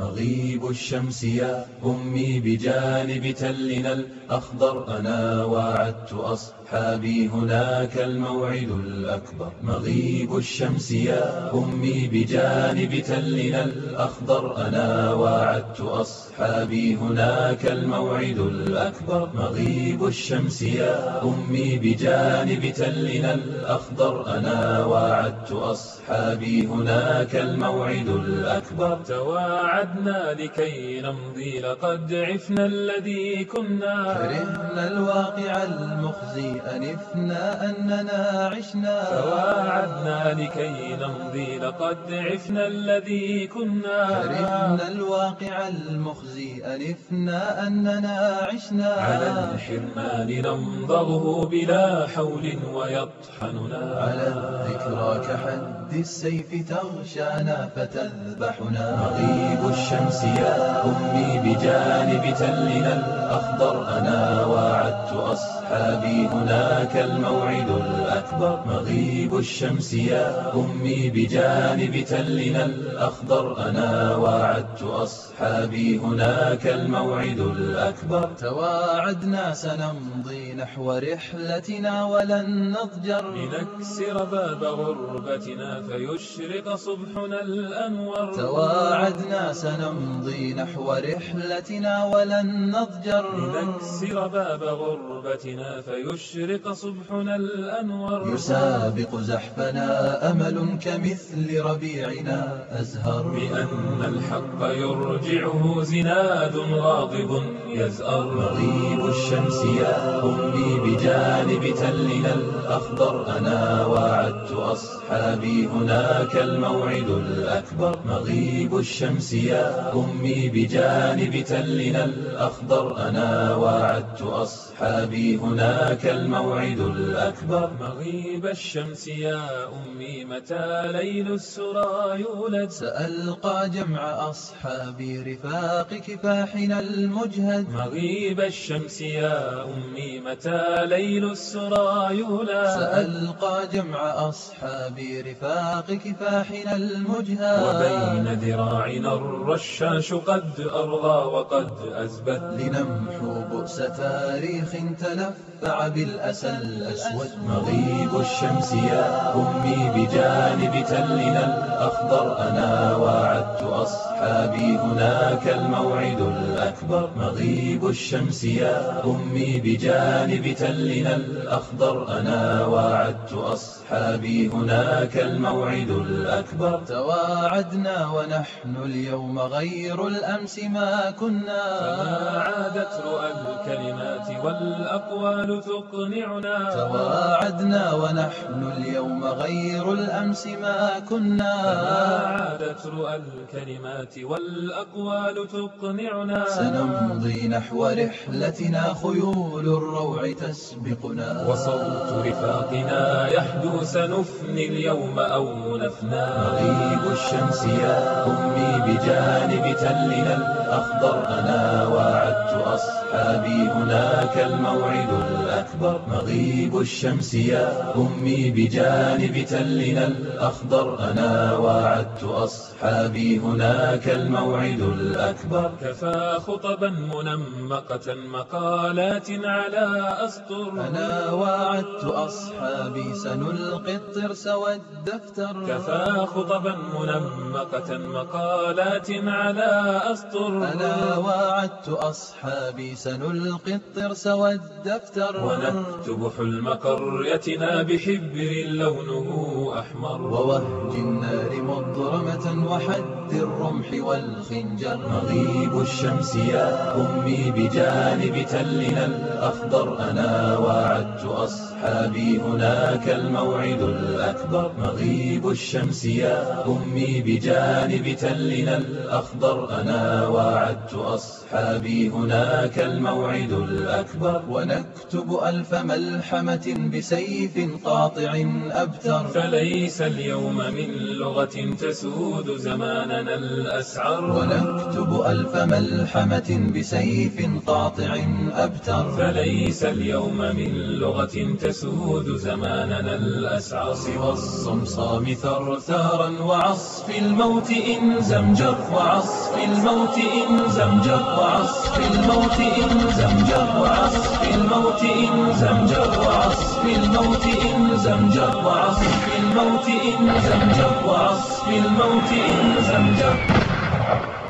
مغيب الشمس يا أمي بجانب تلنا الأخضر، أنا وعدت أصحابي هناك الموعد الأكبر. مغيب الشمس يا أمي بجانب تلنا الأخضر، أنا وعدت أصحابي هناك الموعد الأكبر. مغيب الشمس يا أمي بجانب تلنا الأخضر، أنا وعدت أصحابي هناك الموعد الأكبر. تواعدنا لكي نمضي لقد عفنا الذي كنا، كرهنا الواقع المخزي أنفنا أننا عشنا. تواعدنا لكي نمضي لقد عفنا الذي كنا، كرهنا الواقع المخزي أنفنا أننا عشنا. على الحرمان نمضغه بلا حول ويطحننا، على الذكرى كحد السيف تغشانا فتذبحنا. مغيب الشمس يا أمي بجانب تلنا الأخضر، أنا وعدت أصحابي هناك الموعد الأكبر. مغيب الشمس يا أمي بجانب تلنا الأخضر، أنا وعدت أصحابي هناك الموعد الأكبر. تواعدنا سنمضي نحو رحلتنا ولن نضجر، لنكسر باب غربتنا فيشرق صبحنا الأنور. تواعدنا سنمضي نحو رحلتنا ولن نضجر، لنكسر باب غربتنا فيشرق صبحنا الأنور. يسابق زحفنا أمل كمثل ربيعنا أزهر، بأن الحق يرجعه زناد غاضب يزأر. مغيب الشمس يا أمي بجانب تلنا الأخضر، أنا وعدت أصحابي هناك الموعد الأكبر. مغيب الشمس يا أمي بجانب تلنا الأخضر، أنا وعدت أصحابي هناك الموعد الأكبر. مغيب الشمس يا أمي متى ليل السرى يولد، سألقى جمع أصحابي رفاق كفاحنا المجهد. مغيب الشمس يا أمي متى ليل السرى يولد، سألقى جمع أصحابي رفاق كفاحنا المجهد. وبين ذراعنا الرشاش قد أرغى وقد أزبد، لنمحو بؤس تاريخ تلفع بالأسى الأسود. مغيب الشمس يا أمي بجانب تلنا الأخضر، أنا وعدت أصحابي هناك الموعد الأكبر. مغيب الشمس يا أمي بجانب تلنا الأخضر، أنا وعدت أصحابي هناك الموعد الأكبر. تواعدنا ونحن اليوم غير الأمس ما كنا، فما عادت رؤى الكلمات والأقوال تقنعنا. تواعدنا ونحن اليوم غير الأمس ما كنا، فما عادت رؤى الكلمات والأقوال تقنعنا. سنمضي نحو رحلتنا خيول الروع تسبقنا، وصوت رفاقنا يحدو سنفني اليوم أو نفنى. مغيب الشمس يا أمي بجانب تلنا الأخضر، أنا وعدت أصحابي هناك الموعد الأكبر. مغيب الشمس يا أمي بجانب تلنا الأخضر، أنا وعدت أصحابي هناك الموعد الأكبر. كفى خطبا منمقة مقالات على أسطر، أنا وعدت أصحابي سنلقي الطرس والدفتر. كفى خطبا منمقة مقالات على أسطر، أنا وعدت أصحابي سنلقي الطرس والدفتر. ونكتب حلم قريتنا بحبر لونه أحمر، ووهج النار مضرمة وحد الرمح والخنجر. مغيب الشمس يا أمي بجانب تلنا الأخضر، أنا وعدت أصحابي هناك الموعد الأكبر. مغيب الشمس يا أمي بجانب تلنا الأخضر، أنا وعدت أصحابي هناك الموعد الأكبر. ونكتب ألف ملحمة بسيف قاطع أبتر، فليس اليوم من لغة تسود زماننا الأسعر. ونكتب ألف ملحمة بسيف قاطع أبتر، فليس اليوم من لغة يسود زماننا الأسعار. سوى الصمصام ثرثارا وعصف الموت إن زمجر، وعصف الموت إن زمجر، وعصف الموت إن زمجر، وعصف الموت إن زمجر، وعصف الموت إن زمجر، وعصف الموت إن زمجر، وعصف الموت إن زمجر.